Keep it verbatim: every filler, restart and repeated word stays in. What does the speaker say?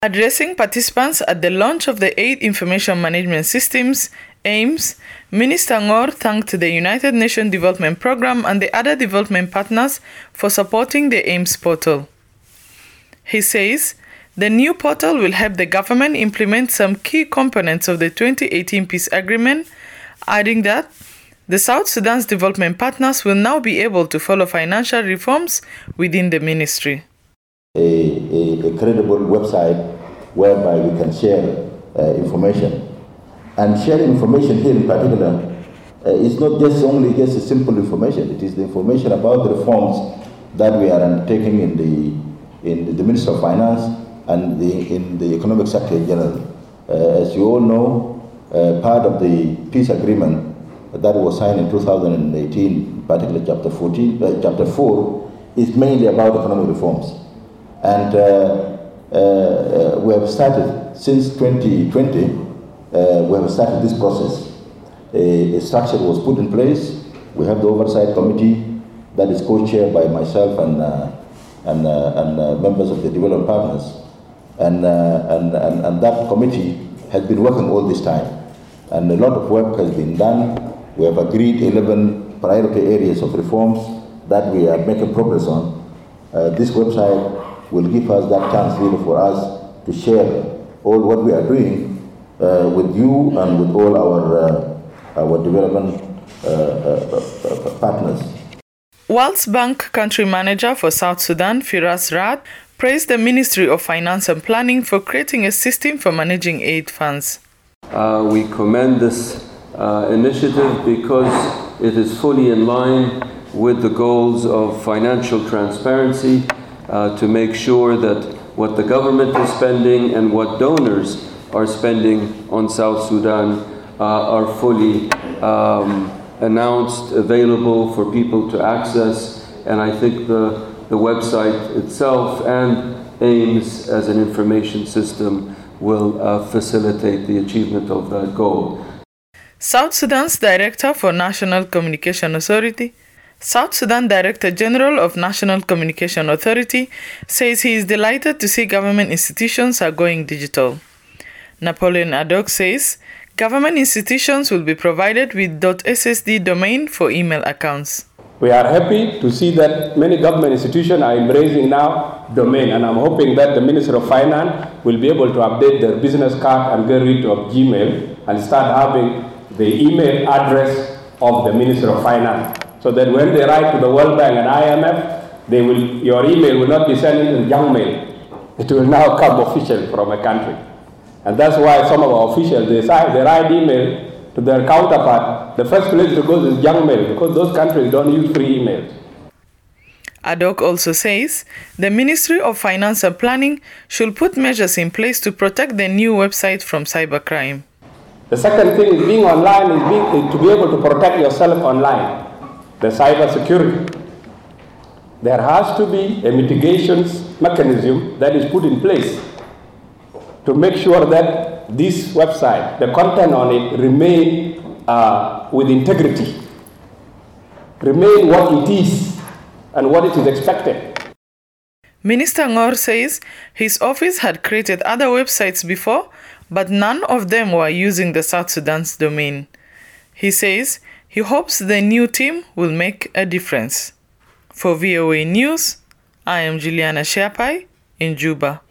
Addressing participants at the launch of the Aid Information Management Systems, AIMS, Minister Ngor thanked the United Nations Development Programme and the other development partners for supporting the AIMS portal. He says the new portal will help the government implement some key components of the twenty eighteen peace agreement, adding that the South Sudan's development partners will now be able to follow financial reforms within the ministry. A, a, a credible website whereby we can share uh, information. And sharing information here in particular uh, is not just only just a simple information. It is the information about the reforms that we are undertaking in the in the Ministry of Finance and the, in the economic sector in general. Uh, as you all know, uh, part of the peace agreement that was signed in two thousand eighteen, particularly chapter fourteen, uh, chapter four, is mainly about economic reforms. And uh, uh, we have started since twenty twenty, uh, we have started this process. A, a structure was put in place. We have the oversight committee that is co-chaired by myself and uh, and, uh, and uh, members of the development partners. And, uh, and, and, and that committee has been working all this time. And a lot of work has been done. We have agreed eleven priority areas of reforms that we are making progress on. Uh, this website will give us that chance really for us to share all what we are doing uh, with you and with all our, uh, our development uh, uh, uh, partners. World Bank Country Manager for South Sudan, Firas Rad, praised the Ministry of Finance and Planning for creating a system for managing aid funds. Uh, we commend this uh, initiative because it is fully in line with the goals of financial transparency uh, to make sure that what the government is spending and what donors are spending on South Sudan uh, are fully um, announced, available for people to access, and I think the, the website itself and AIMS as an information system will uh, facilitate the achievement of that goal. South Sudan's Director for National Communication Authority, South Sudan Director General of National Communication Authority, says he is delighted to see government institutions are going digital. Napoleon Adok says government institutions will be provided with .ssd domain for email accounts. We are happy to see that many government institutions are embracing now domain, and I'm hoping that the Ministry of Finance will be able to update their business card and get rid of Gmail and start having the email address of the Ministry of Finance, so that when they write to the World Bank and I M F, they will, your email will not be sent in junk mail. It will now come official from a country. And that's why some of our officials, they, they write email to their counterpart. The first place to go is junk mail, because those countries don't use free emails. Adok also says the Ministry of Finance and Planning should put measures in place to protect the new website from cybercrime. The second thing is being online is, being, is to be able to protect yourself online, the cyber security. There has to be a mitigations mechanism that is put in place to make sure that this website, the content on it, remain uh, with integrity, remain what it is and what it is expected. Minister Ngor says his office had created other websites before, but none of them were using the South Sudan's domain. He says he hopes the new team will make a difference. For V O A News, I am Juliana Shapai in Juba.